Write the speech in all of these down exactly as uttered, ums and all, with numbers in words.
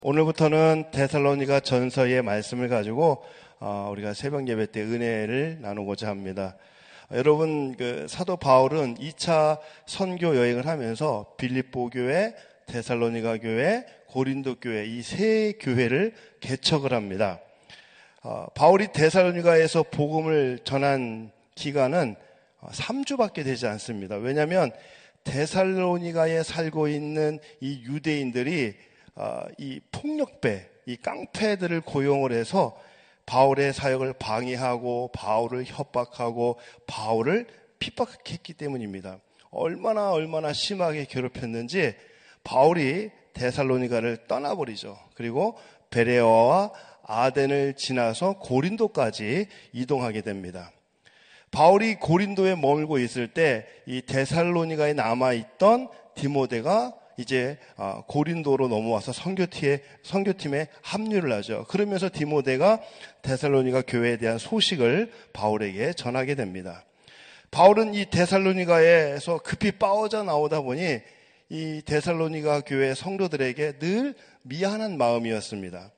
오늘부터는 데살로니가 전서의 말씀을 가지고 우리가 새벽 예배 때 은혜를 나누고자 합니다. 여러분, 그 사도 바울은 이 차 선교 여행을 하면서 빌립보 교회, 데살로니가 교회, 고린도 교회 이 세 교회를 개척을 합니다. 바울이 데살로니가에서 복음을 전한 기간은 삼 주밖에 되지 않습니다. 왜냐하면 데살로니가에 살고 있는 이 유대인들이 이 폭력배, 이 깡패들을 고용을 해서 바울의 사역을 방해하고 바울을 협박하고 바울을 핍박했기 때문입니다. 얼마나 얼마나 심하게 괴롭혔는지 바울이 데살로니가를 떠나버리죠. 그리고 베레아와 아덴을 지나서 고린도까지 이동하게 됩니다. 바울이 고린도에 머물고 있을 때 이 데살로니가에 남아있던 디모데가 이제 고린도로 넘어와서 선교팀에, 선교팀에 합류를 하죠. 그러면서 디모데가 데살로니가 교회에 대한 소식을 바울에게 전하게 됩니다. 바울은 이 데살로니가에서 급히 빠져 나오다 보니 이 데살로니가 교회 성도들에게 늘 미안한 마음이었습니다.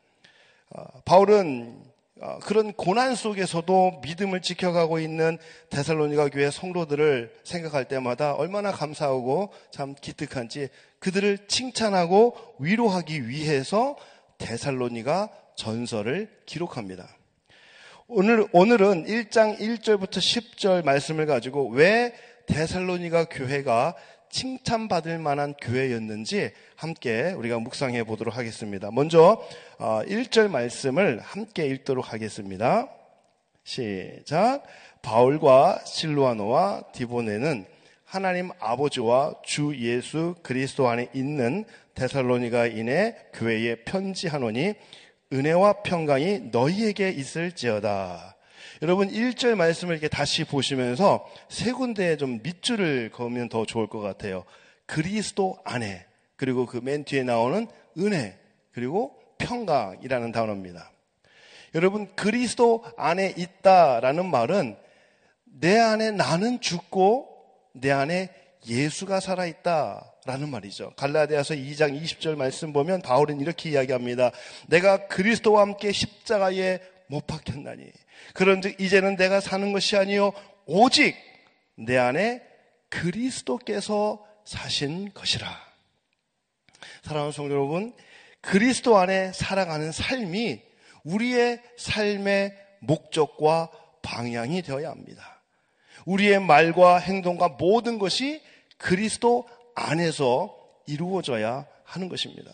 바울은 그런 고난 속에서도 믿음을 지켜가고 있는 데살로니가 교회 성도들을 생각할 때마다 얼마나 감사하고 참 기특한지 그들을 칭찬하고 위로하기 위해서 데살로니가 전서를 기록합니다. 오늘, 오늘은 일 장 일 절부터 십 절 말씀을 가지고 왜 데살로니가 교회가 칭찬받을 만한 교회였는지 함께 우리가 묵상해 보도록 하겠습니다. 먼저 일 절 말씀을 함께 읽도록 하겠습니다. 시작. 바울과 실루아노와 디보네는 하나님 아버지와 주 예수 그리스도 안에 있는 데살로니가인의 교회에 편지하노니 은혜와 평강이 너희에게 있을지어다. 여러분 일 절 말씀을 이렇게 다시 보시면서 세 군데에 좀 밑줄을 그으면 더 좋을 것 같아요. 그리스도 안에, 그리고 그 맨 뒤에 나오는 은혜, 그리고 평강이라는 단어입니다. 여러분 그리스도 안에 있다라는 말은 내 안에 나는 죽고 내 안에 예수가 살아있다라는 말이죠. 갈라디아서 이 장 이십 절 말씀 보면 바울은 이렇게 이야기합니다. 내가 그리스도와 함께 십자가에 못 박혔나니 그런즉 이제는 내가 사는 것이 아니요 오직 내 안에 그리스도께서 사신 것이라. 사랑하는 성도 여러분, 그리스도 안에 살아가는 삶이 우리의 삶의 목적과 방향이 되어야 합니다. 우리의 말과 행동과 모든 것이 그리스도 안에서 이루어져야 하는 것입니다.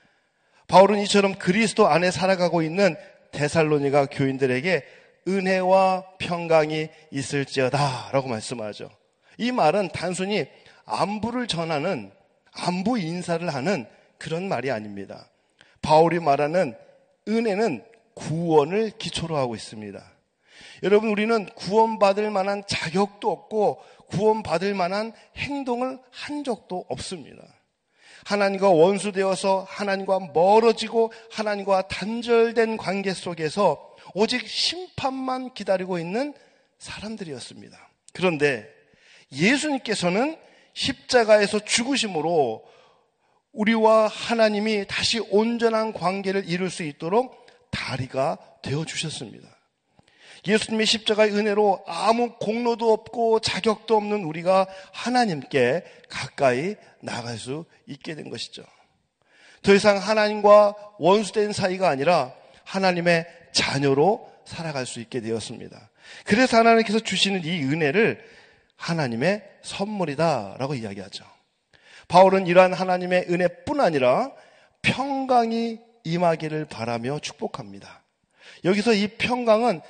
바울은 이처럼 그리스도 안에 살아가고 있는 데살로니가 교인들에게 은혜와 평강이 있을지어다 라고 말씀하죠. 이 말은 단순히 안부를 전하는, 안부 인사를 하는 그런 말이 아닙니다. 바울이 말하는 은혜는 구원을 기초로 하고 있습니다. 여러분, 우리는 구원받을 만한 자격도 없고 구원받을 만한 행동을 한 적도 없습니다. 하나님과 원수되어서 하나님과 멀어지고 하나님과 단절된 관계 속에서 오직 심판만 기다리고 있는 사람들이었습니다. 그런데 예수님께서는 십자가에서 죽으심으로 우리와 하나님이 다시 온전한 관계를 이룰 수 있도록 다리가 되어주셨습니다. 예수님의 십자가의 은혜로 아무 공로도 없고 자격도 없는 우리가 하나님께 가까이 나갈 수 있게 된 것이죠. 더 이상 하나님과 원수된 사이가 아니라 하나님의 자녀로 살아갈 수 있게 되었습니다. 그래서 하나님께서 주시는 이 은혜를 하나님의 선물이다라고 이야기하죠. 바울은 이러한 하나님의 은혜뿐 아니라 평강이 임하기를 바라며 축복합니다. 여기서 이 평강은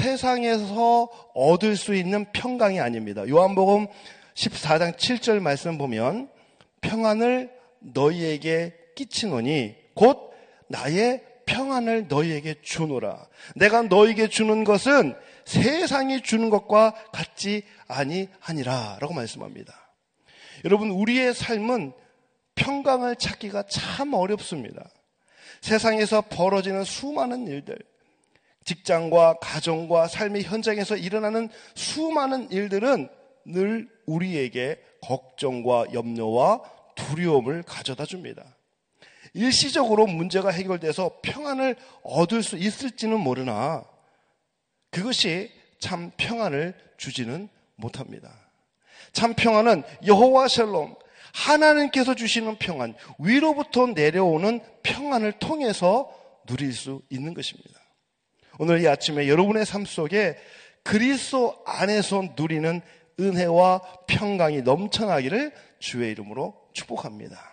세상에서 얻을 수 있는 평강이 아닙니다. 요한복음 십사 장 칠 절 말씀 보면 평안을 너희에게 끼치노니 곧 나의 평안을 너희에게 주노라. 내가 너희에게 주는 것은 세상이 주는 것과 같지 아니하니라 라고 말씀합니다. 여러분, 우리의 삶은 평강을 찾기가 참 어렵습니다. 세상에서 벌어지는 수많은 일들, 직장과 가정과 삶의 현장에서 일어나는 수많은 일들은 늘 우리에게 걱정과 염려와 두려움을 가져다 줍니다. 일시적으로 문제가 해결돼서 평안을 얻을 수 있을지는 모르나 그것이 참 평안을 주지는 못합니다. 참 평안은 여호와 샬롬, 하나님께서 주시는 평안, 위로부터 내려오는 평안을 통해서 누릴 수 있는 것입니다. 오늘 이 아침에 여러분의 삶 속에 그리스도 안에서 누리는 은혜와 평강이 넘쳐나기를 주의 이름으로 축복합니다.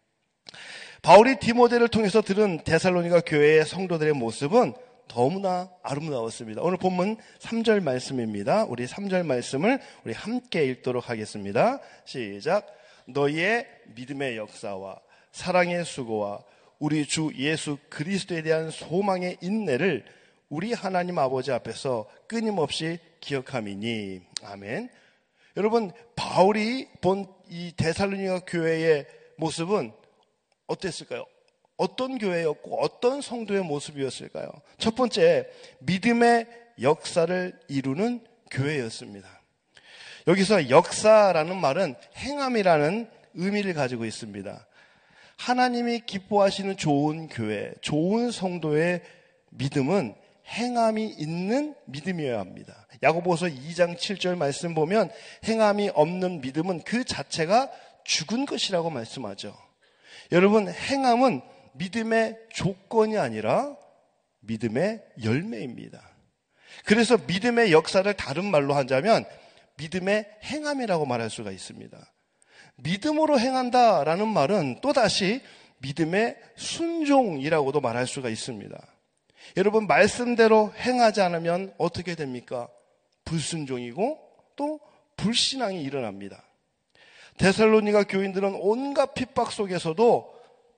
바울이 디모데를 통해서 들은 데살로니가 교회의 성도들의 모습은 너무나 아름다웠습니다. 오늘 본문 삼 절 말씀입니다. 우리 삼 절 말씀을 우리 함께 읽도록 하겠습니다. 시작. 너희의 믿음의 역사와 사랑의 수고와 우리 주 예수 그리스도에 대한 소망의 인내를 우리 하나님 아버지 앞에서 끊임없이 기억함이니. 아멘. 여러분, 바울이 본 이 데살로니가 교회의 모습은 어땠을까요? 어떤 교회였고 어떤 성도의 모습이었을까요? 첫 번째, 믿음의 역사를 이루는 교회였습니다. 여기서 역사라는 말은 행함이라는 의미를 가지고 있습니다. 하나님이 기뻐하시는 좋은 교회, 좋은 성도의 믿음은 행함이 있는 믿음이어야 합니다. 야고보서 이 장 칠 절 말씀 보면 행함이 없는 믿음은 그 자체가 죽은 것이라고 말씀하죠. 여러분, 행함은 믿음의 조건이 아니라 믿음의 열매입니다. 그래서 믿음의 역사를 다른 말로 하자면 믿음의 행함이라고 말할 수가 있습니다. 믿음으로 행한다라는 말은 또다시 믿음의 순종이라고도 말할 수가 있습니다. 여러분, 말씀대로 행하지 않으면 어떻게 됩니까? 불순종이고 또 불신앙이 일어납니다. 데살로니가 교인들은 온갖 핍박 속에서도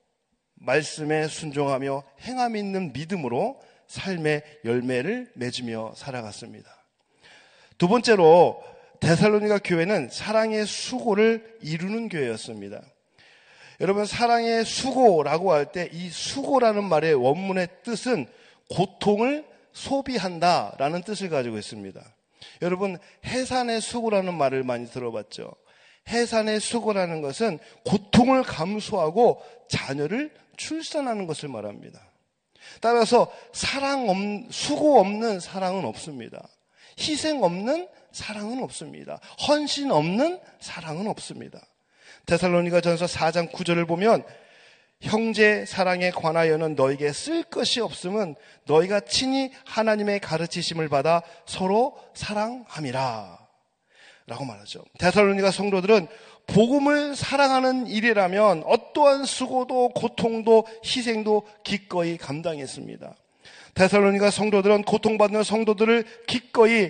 말씀에 순종하며 행함 있는 믿음으로 삶의 열매를 맺으며 살아갔습니다. 두 번째로 데살로니가 교회는 사랑의 수고를 이루는 교회였습니다. 여러분, 사랑의 수고라고 할 때 이 수고라는 말의 원문의 뜻은 고통을 소비한다라는 뜻을 가지고 있습니다. 여러분, 해산의 수고라는 말을 많이 들어봤죠. 해산의 수고라는 것은 고통을 감수하고 자녀를 출산하는 것을 말합니다. 따라서 사랑 없, 수고 없는 사랑은 없습니다. 희생 없는 사랑은 없습니다. 헌신 없는 사랑은 없습니다. 데살로니가 전서 사 장 구 절을 보면 형제 사랑에 관하여는 너에게 쓸 것이 없음은 너희가 친히 하나님의 가르치심을 받아 서로 사랑함이라 라고 말하죠. 데살로니가 성도들은 복음을 사랑하는 일이라면 어떠한 수고도 고통도 희생도 기꺼이 감당했습니다. 데살로니가 성도들은 고통받는 성도들을 기꺼이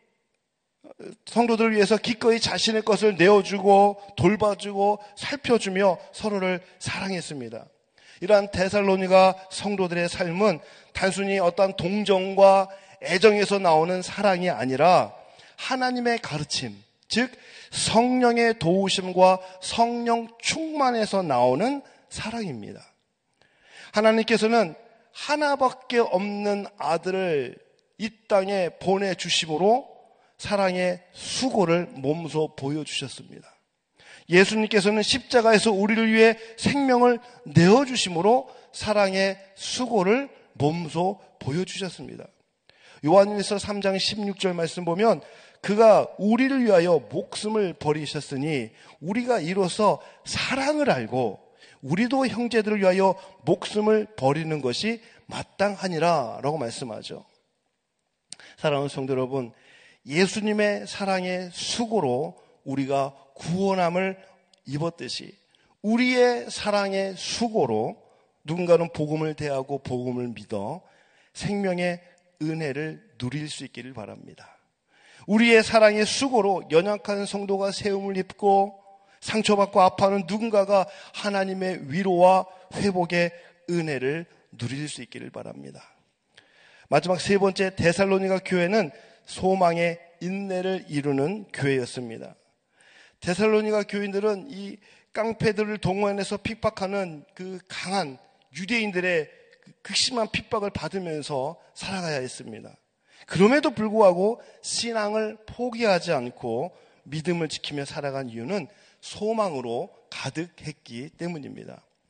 성도들을 위해서 기꺼이 자신의 것을 내어주고 돌봐주고 살펴주며 서로를 사랑했습니다. 이러한 데살로니가 성도들의 삶은 단순히 어떠한 동정과 애정에서 나오는 사랑이 아니라 하나님의 가르침, 즉 성령의 도우심과 성령 충만에서 나오는 사랑입니다. 하나님께서는 하나밖에 없는 아들을 이 땅에 보내주심으로 사랑의 수고를 몸소 보여주셨습니다. 예수님께서는 십자가에서 우리를 위해 생명을 내어주심으로 사랑의 수고를 몸소 보여주셨습니다. 요한일서 삼 장 십육 절 말씀 보면 그가 우리를 위하여 목숨을 버리셨으니 우리가 이로써 사랑을 알고 우리도 형제들을 위하여 목숨을 버리는 것이 마땅하니라 라고 말씀하죠. 사랑하는 성도 여러분, 예수님의 사랑의 수고로 우리가 구원함을 입었듯이 우리의 사랑의 수고로 누군가는 복음을 대하고 복음을 믿어 생명의 은혜를 누릴 수 있기를 바랍니다. 우리의 사랑의 수고로 연약한 성도가 세움을 입고 상처받고 아파하는 누군가가 하나님의 위로와 회복의 은혜를 누릴 수 있기를 바랍니다. 마지막 세 번째, 데살로니가 교회는 소망의 인내를 이루는 교회였습니다. 데살로니가 교인들은 이 깡패들을 동원해서 핍박하는 그 강한 유대인들의 극심한 핍박을 받으면서 살아가야 했습니다. 그럼에도 불구하고 신앙을 포기하지 않고 믿음을 지키며 살아간 이유는 소망으로 가득했기 때문입니다.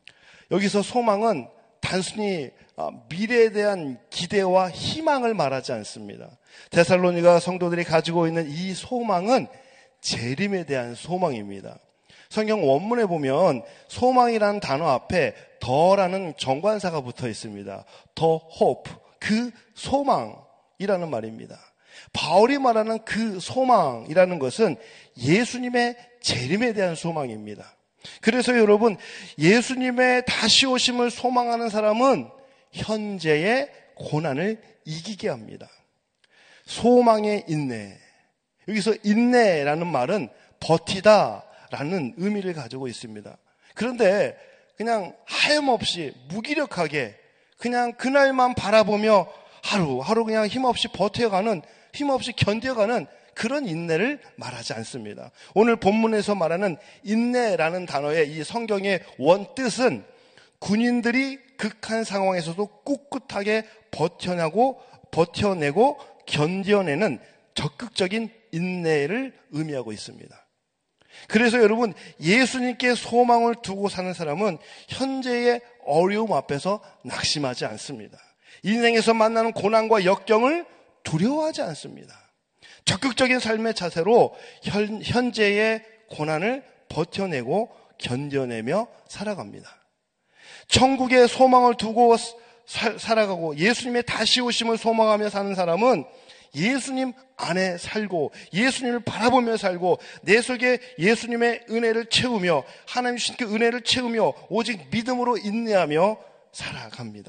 여기서 소망은 단순히 미래에 대한 기대와 희망을 말하지 않습니다. 데살로니가 성도들이 가지고 있는 이 소망은 재림에 대한 소망입니다. 성경 원문에 보면 소망이라는 단어 앞에 더라는 정관사가 붙어 있습니다. 더 hope, 그 소망이라는 말입니다. 바울이 말하는 그 소망이라는 것은 예수님의 재림에 대한 소망입니다. 그래서 여러분, 예수님의 다시 오심을 소망하는 사람은 현재의 고난을 이기게 합니다. 소망의 인내. 여기서 인내라는 말은 버티다라는 의미를 가지고 있습니다. 그런데 그냥 하염없이 무기력하게 그냥 그날만 바라보며 하루 하루 그냥 힘없이 버텨가는, 힘없이 견뎌가는 그런 인내를 말하지 않습니다. 오늘 본문에서 말하는 인내라는 단어의 이 성경의 원뜻은 군인들이 극한 상황에서도 꿋꿋하게 버텨내고 버텨내고 견뎌내는 적극적인 인내를 의미하고 있습니다. 그래서 여러분, 예수님께 소망을 두고 사는 사람은 현재의 어려움 앞에서 낙심하지 않습니다. 인생에서 만나는 고난과 역경을 두려워하지 않습니다. 적극적인 삶의 자세로 현, 현재의 고난을 버텨내고 견뎌내며 살아갑니다. 천국의 소망을 두고 사, 살아가고 예수님의 다시 오심을 소망하며 사는 사람은 예수님 안에 살고 예수님을 바라보며 살고 내 속에 예수님의 은혜를 채우며 하나님 주신 그 은혜를 채우며 오직 믿음으로 인내하며 살아갑니다.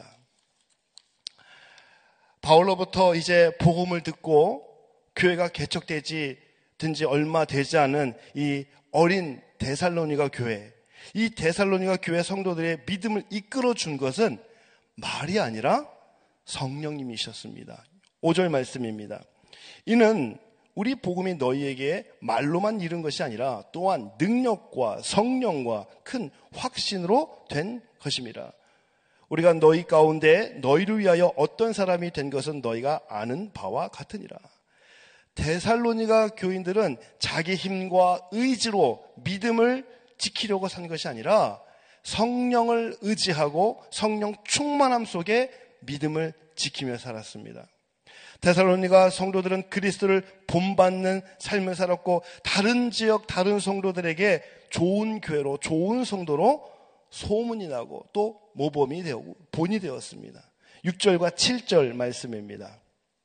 바울로부터 이제 복음을 듣고 교회가 개척되지 든지 얼마 되지 않은 이 어린 데살로니가 교회, 이 데살로니가 교회 성도들의 믿음을 이끌어 준 것은 말이 아니라 성령님이셨습니다. 오 절 말씀입니다. 이는 우리 복음이 너희에게 말로만 이른 것이 아니라 또한 능력과 성령과 큰 확신으로 된 것입니다. 우리가 너희 가운데 너희를 위하여 어떤 사람이 된 것은 너희가 아는 바와 같으니라. 데살로니가 교인들은 자기 힘과 의지로 믿음을 지키려고 산 것이 아니라 성령을 의지하고 성령 충만함 속에 믿음을 지키며 살았습니다. 데살로니가 성도들은 그리스도를 본받는 삶을 살았고 다른 지역 다른 성도들에게 좋은 교회로, 좋은 성도로 소문이 나고 또 모범이 되고 본이 되었습니다. 육 절과 칠 절 말씀입니다.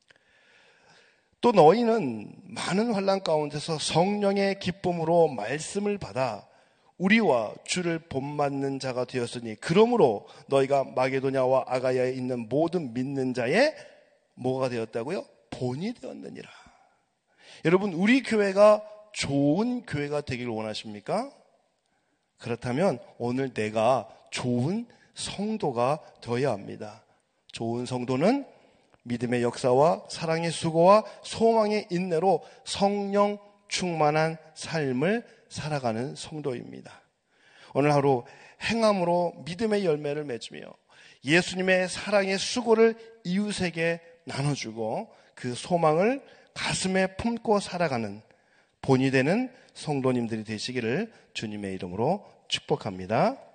또 너희는 많은 환난 가운데서 성령의 기쁨으로 말씀을 받아 우리와 주를 본받는 자가 되었으니 그러므로 너희가 마게도냐와 아가야에 있는 모든 믿는 자의 뭐가 되었다고요? 본이 되었느니라. 여러분, 우리 교회가 좋은 교회가 되기를 원하십니까? 그렇다면 오늘 내가 좋은 성도가 되어야 합니다. 좋은 성도는 믿음의 역사와 사랑의 수고와 소망의 인내로 성령 충만한 삶을 살아가는 성도입니다. 오늘 하루 행함으로 믿음의 열매를 맺으며 예수님의 사랑의 수고를 이웃에게 나눠주고 그 소망을 가슴에 품고 살아가는 본이 되는 성도님들이 되시기를 주님의 이름으로 축복합니다.